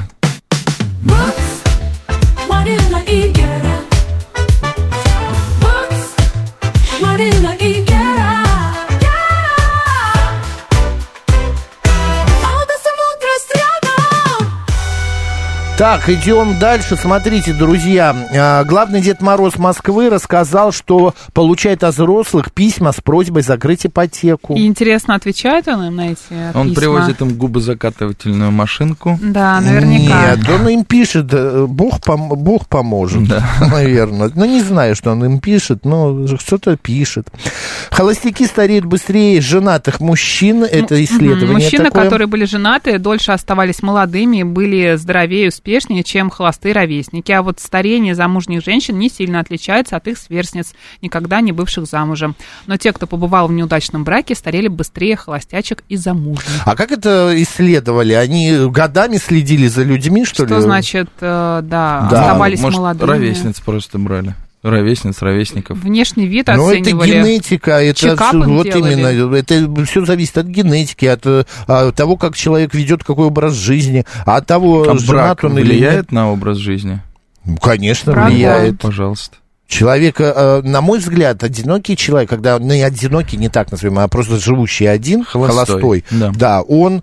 Так, идем дальше. Смотрите, друзья, главный Дед Мороз Москвы рассказал, что получает от взрослых письма с просьбой закрыть ипотеку. И интересно, отвечает он им на эти письма? Он привозит им губозакатывательную машинку. Да, наверняка. Нет, он им пишет, Бог поможет, да. Наверное. Ну, не знаю, что он им пишет, но что-то пишет. Холостяки стареют быстрее женатых мужчин. Это исследование Мужчины, такое. которые были женаты, дольше оставались молодыми, были здоровее, успешнее, чем холостые ровесники. А вот старение замужних женщин не сильно отличается от их сверстниц, никогда не бывших замужем. Но те, кто побывал в неудачном браке, старели быстрее холостячек и замужних. А как это исследовали? Они годами следили за людьми, что ли? Что значит, оставались молодыми? Ровесниц просто брали. Ровесников. Внешний вид оценивали. Ну, это генетика, это вот именно, это все зависит от генетики, от того, как человек ведет, какой образ жизни, от того, женат он или влияет на образ жизни? Конечно, правда? Влияет. Пожалуйста. Человек, на мой взгляд, одинокий человек, когда, не одинокий, не так назовем, а просто живущий один, холостой, да, он,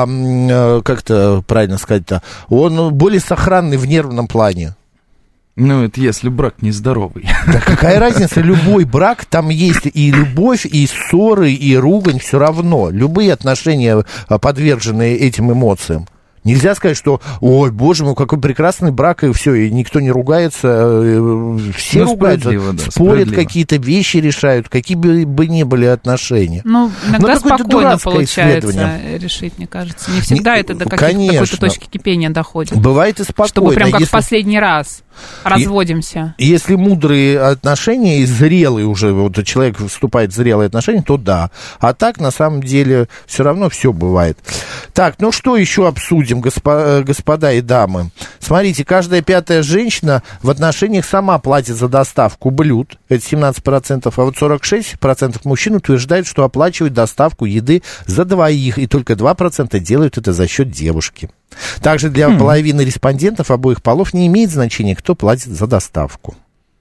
как-то правильно сказать-то, он более сохранный в нервном плане. Ну, это если брак нездоровый. Да какая разница, любой брак, там есть и любовь, и ссоры, и ругань, все равно. Любые отношения подвержены этим эмоциям. Нельзя сказать, что, ой, боже мой, какой прекрасный брак, и все, и никто не ругается, все ругаются, спорят, какие-то вещи решают, какие бы ни были отношения. Ну, иногда спокойно получается решить, мне кажется. Не всегда это до какой-то точки кипения доходит. Бывает и спокойно. Чтобы прям как в последний раз разводимся. Если мудрые отношения и зрелые уже, вот человек вступает в зрелые отношения, то да. А так, на самом деле, все равно все бывает. Так, ну что еще обсудим, господа и дамы? Смотрите, каждая пятая женщина в отношениях сама платит за доставку блюд, это 17%, а вот 46% мужчин утверждают, что оплачивают доставку еды за двоих, и только 2% делают это за счет девушки. Также для половины респондентов обоих полов не имеет значения, кто платит за доставку.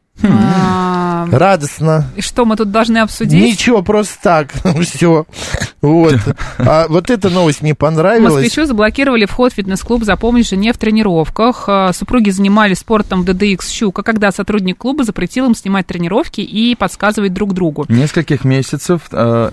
Радостно. И что мы тут должны обсудить? Ничего, просто так. Все. Вот. А вот эта новость мне понравилась. Москвичу заблокировали вход в фитнес-клуб за помощь жене в тренировках. Супруги занимались спортом в DDX «Щука», когда сотрудник клуба запретил им снимать тренировки и подсказывать друг другу. Несколько месяцев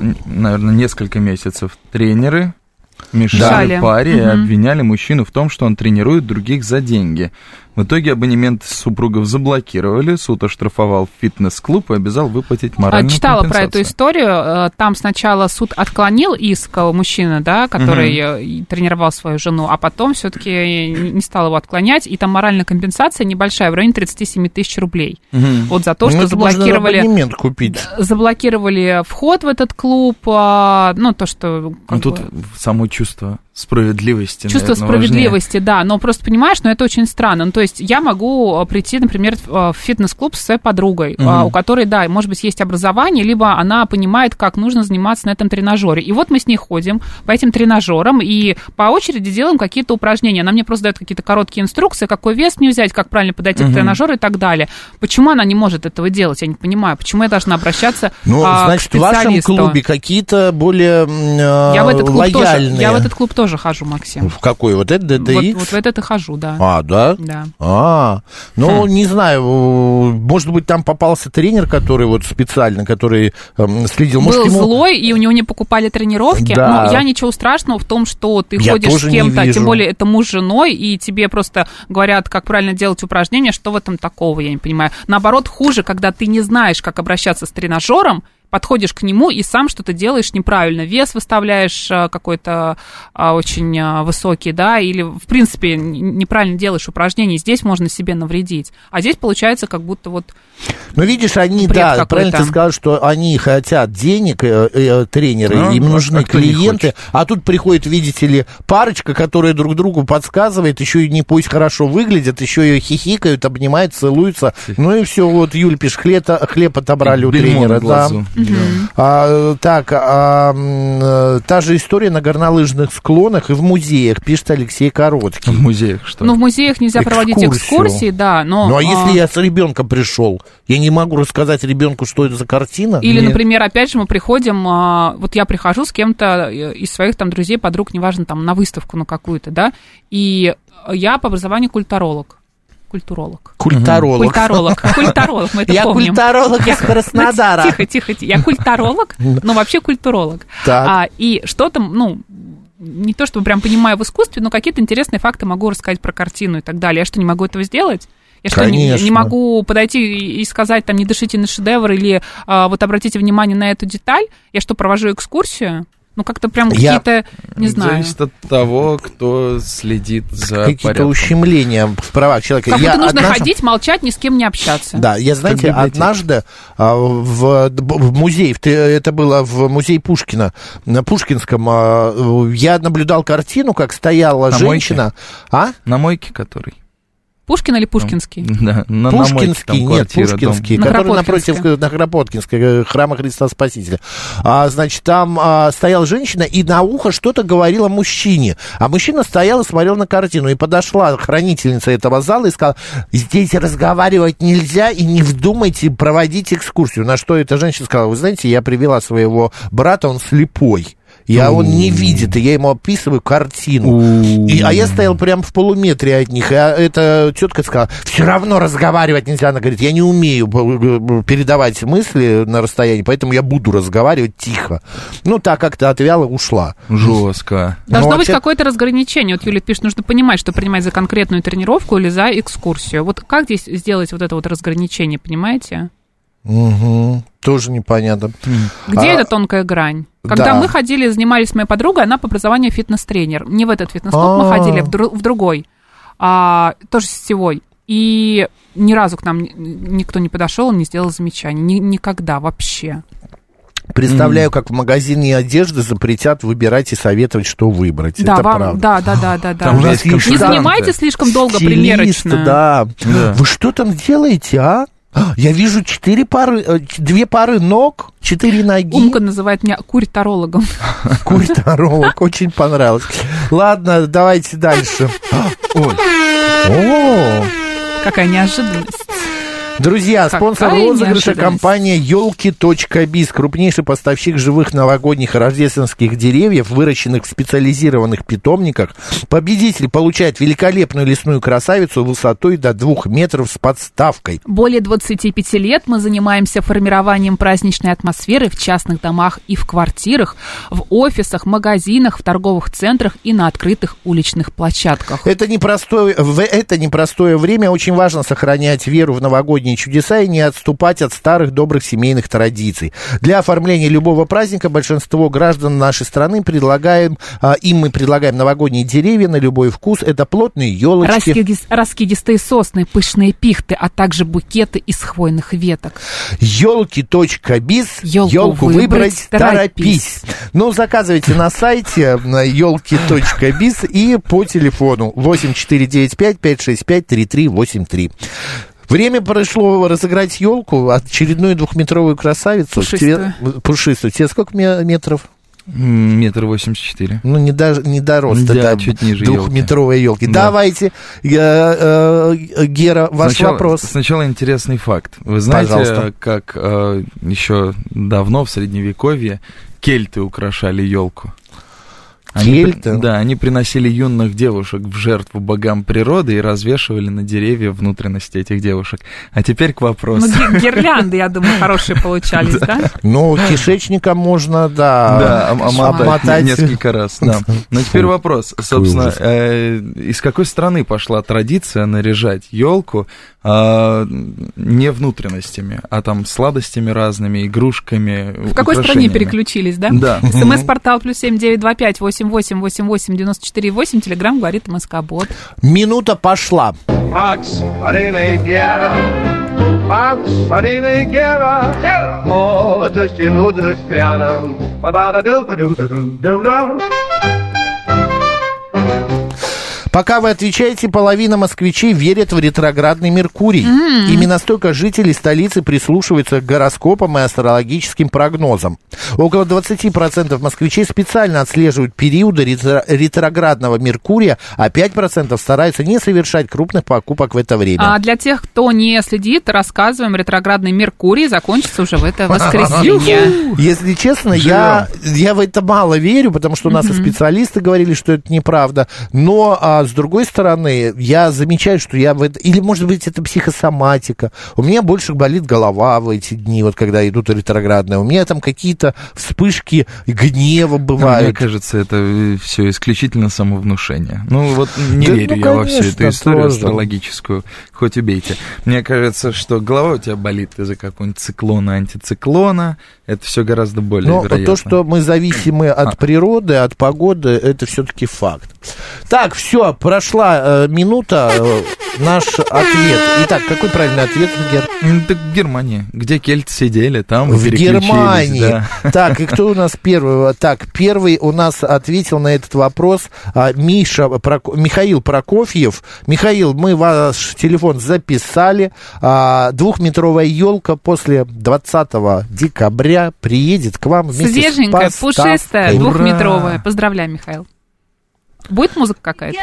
тренеры мешали паре и обвиняли мужчину в том, что он тренирует других за деньги. В итоге абонемент супругов заблокировали, суд оштрафовал фитнес-клуб и обязал выплатить моральную Читала компенсацию. про эту историю. Там сначала суд отклонил иск мужчины, да, который тренировал свою жену, а потом все-таки не стал его отклонять, и там моральная компенсация небольшая, в районе 37 тысяч рублей. Вот за то, что заблокировали... абонемент купить. Заблокировали вход в этот клуб, ну, то, что... Тут само чувство справедливости. Чувство справедливости, важнее. Да, но просто, понимаешь, это очень странно. Ну, то есть есть я могу прийти, например, в фитнес-клуб с своей подругой, у которой, да, может быть, есть образование, либо она понимает, как нужно заниматься на этом тренажере. И вот мы с ней ходим по этим тренажерам и по очереди делаем какие-то упражнения. Она мне просто дает какие-то короткие инструкции, какой вес мне взять, как правильно подойти к тренажеру и так далее. Почему она не может этого делать? Я не понимаю. Почему я должна обращаться к значит, в вашем клубе какие-то более лояльные. Я в этот клуб тоже хожу, Максим. В какой? Вот это DDX? Вот в этот и хожу, да. Да? Да. Не знаю, может быть, там попался тренер, который вот специально, который следил. Был злой, и у него не покупали тренировки. Да. Но я ничего страшного в том, что ты ходишь с кем-то, тем более это муж с женой, и тебе просто говорят, как правильно делать упражнения, что в этом такого, я не понимаю. Наоборот, хуже, когда ты не знаешь, как обращаться с тренажером, подходишь к нему и сам что-то делаешь неправильно. Вес выставляешь какой-то очень высокий, да, или, в принципе, неправильно делаешь упражнения. Здесь можно себе навредить. А здесь получается, как будто вот... Ну, видишь, они, да, правильно ты сказал, что они хотят денег, тренеры, им нужны клиенты, а тут приходит, видите ли, парочка, которая друг другу подсказывает, еще и не пусть хорошо выглядят, еще и хихикают, обнимают, целуются. Ну и все, вот, Юль пишет, хлеб отобрали у тренера, да. Та же история на горнолыжных склонах и в музеях, пишет Алексей Короткий. В музеях что? Ну, в музеях нельзя проводить экскурсии, да, но... Ну, а если я с ребенком пришел, я не могу рассказать ребенку, что это за картина? Или, например, опять же, мы приходим, вот я прихожу с кем-то из своих там друзей, подруг, неважно, там, на выставку, на какую-то, да, и я по образованию культуролог, мы это я помним. Культуролог из Краснодара. Тихо, я культуролог, но вообще культуролог. И что там, не то чтобы прям понимаю в искусстве, но какие-то интересные факты могу рассказать про картину и так далее. Я что, не могу этого сделать? Я что, не могу подойти и сказать, там, не дышите на шедевр, или вот обратите внимание на эту деталь? Я что, провожу экскурсию? Ну, как-то прям какие-то, не знаю. Зависит от того, кто следит за порядком. Какие-то ущемления в правах человека. Как будто нужно ходить, молчать, ни с кем не общаться. Да, я, знаете, однажды в музей, это было в музее Пушкина, на Пушкинском, я наблюдал картину, как стояла женщина. На мойке который? Пушкин или Пушкинский? Да, Пушкинский, нет, Пушкинский, который напротив на Кропоткинской, храма Христа Спасителя. Значит, там стояла женщина и на ухо что-то говорила мужчине. А мужчина стоял и смотрел на картину. И подошла хранительница этого зала и сказала, здесь разговаривать нельзя и не вздумайте проводить экскурсию. На что эта женщина сказала, вы знаете, я привела своего брата, он слепой. Он не видит, и я ему описываю картину. А я стоял прям в полуметре от них, и эта тетка сказала, все равно разговаривать нельзя. Она говорит, я не умею передавать мысли на расстоянии, поэтому я буду разговаривать тихо. Ну, так как-то отвяла, ушла. Жестко. Должно быть какое-то разграничение. Вот Юля пишет, нужно понимать, что принимать за конкретную тренировку или за экскурсию. Вот как здесь сделать вот это вот разграничение, понимаете? Тоже непонятно. Где эта тонкая грань? Когда мы ходили, занимались с моей подругой, она по образованию фитнес-тренер. Не в этот фитнес-клуб мы ходили, в другой. Тоже сетевой. И ни разу к нам никто не подошел, не сделал замечаний. Никогда вообще. Представляю, как в магазине одежды запретят выбирать и советовать, что выбрать. Да, это правда. Да. Не занимайте слишком долго примерочную. Да. Вы что там делаете, а? Я вижу 2 пары ног, 4 ноги. Умка называет меня курьторологом. Курьторолог, очень понравилось. Ладно, давайте дальше. Какая неожиданность. Друзья, спонсор розыгрыша — компания елки.биз, крупнейший поставщик живых новогодних и рождественских деревьев, выращенных в специализированных питомниках. Победитель получает великолепную лесную красавицу высотой до 2 метров с подставкой. Более 25 лет мы занимаемся формированием праздничной атмосферы в частных домах и в квартирах, в офисах, магазинах, в торговых центрах и на открытых уличных площадках. В это непростое время очень важно сохранять веру в новогоднее новогодние чудеса и не отступать от старых добрых семейных традиций. Для оформления любого праздника большинство граждан нашей страны мы предлагаем новогодние деревья на любой вкус. Это плотные елочки. Раскидистые сосны, пышные пихты, а также букеты из хвойных веток. Елки.биз. Елку выбрать, торопись. Ну, заказывайте на сайте елки.биз и по телефону 8495-565-3383. Время прошло разыграть елку, очередную двухметровую красавицу. Пушистую. Тебе сколько метров? 1,84 м. Ну, не до роста, да, чуть ниже двухметровой елки. Да. Давайте, Гера, ваш вопрос. Сначала интересный факт. Вы знаете, как еще давно, в Средневековье, кельты украшали елку? Они приносили юных девушек в жертву богам природы и развешивали на деревья внутренности этих девушек. А теперь к вопросу. Ну, гирлянды, я думаю, хорошие получались, да? Ну, кишечником можно, обмотать несколько раз, да. Но теперь вопрос, собственно, из какой страны пошла традиция наряжать елку не внутренностями, а там сладостями разными, игрушками, в какой стране переключились, да? Да. СМС-портал +7 925 88 88 94 8. Телеграм говорит МСК-бот. Минута пошла. Пока вы отвечаете, половина москвичей верят в ретроградный Меркурий. Именно столько жителей столицы прислушиваются к гороскопам и астрологическим прогнозам. Около 20% москвичей специально отслеживают периоды ретроградного Меркурия, а 5% стараются не совершать крупных покупок в это время. А для тех, кто не следит, рассказываем, ретроградный Меркурий закончится уже в это воскресенье. Если честно, я в это мало верю, потому что у нас и специалисты говорили, что это неправда. Но с другой стороны, я замечаю, что я в это... Или, может быть, это психосоматика. У меня больше болит голова в эти дни, вот когда идут ретроградные. У меня там какие-то вспышки гнева бывают. Мне кажется, это все исключительно самовнушение. Ну, вот не верю я во всю эту историю астрологическую. Хоть убейте. Мне кажется, что голова у тебя болит из-за какого-нибудь циклона, антициклона. Это все гораздо более вероятно. Но то, что мы зависимы от природы, от погоды, это все-таки факт. Так, все, прошла минута, наш ответ. Итак, какой правильный ответ, Гер? Так в Германии, где кельты сидели, там в Германии. Да. Так, и кто у нас первый? Так, первый у нас ответил на этот вопрос Михаил Прокофьев. Михаил, мы ваш телефон записали. Двухметровая елка после 20 декабря приедет к вам вместе свеженькая, с поставкой. Пушистая, двухметровая. Поздравляю, Михаил. Будет музыка какая-то?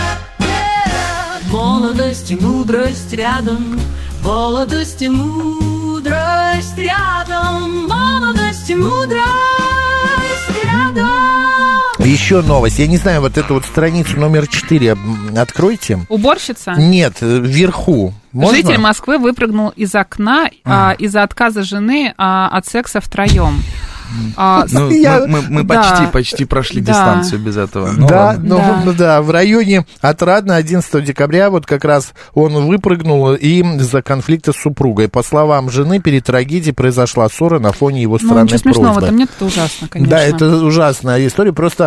Молодость и мудрость рядом, молодость и мудрость рядом, молодость и мудрость рядом. Еще новость. Я не знаю, вот эту вот страницу номер 4 откройте. Уборщица? Нет, вверху. Можно? Житель Москвы выпрыгнул из окна из-за отказа жены от секса втроем. Мы почти прошли дистанцию без этого. В районе Отрадно 11 декабря вот как раз он выпрыгнул из-за конфликта с супругой. По словам жены, перед трагедией произошла ссора на фоне его странной просьбы. Ничего смешного в этом нет, это ужасно, конечно. Да, это ужасная история, просто...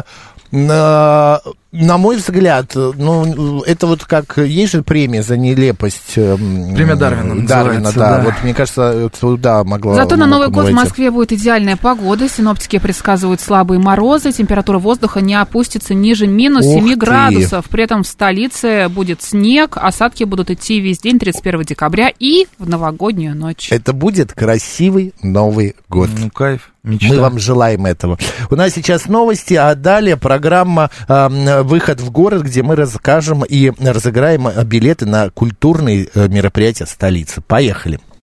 На мой взгляд, это вот как есть же премия за нелепость. Премия Дарвина, да. Вот мне кажется, туда могла. Зато на Новый год в Москве будет идеальная погода. Синоптики предсказывают слабые морозы. Температура воздуха не опустится ниже минус 7 градусов. При этом в столице будет снег. Осадки будут идти весь день 31 декабря и в новогоднюю ночь. Это будет красивый Новый год. Ну, кайф. Мечта. Мы вам желаем этого. У нас сейчас новости, а далее программа «Выход в город», где мы расскажем и разыграем билеты на культурные мероприятия столицы. Поехали.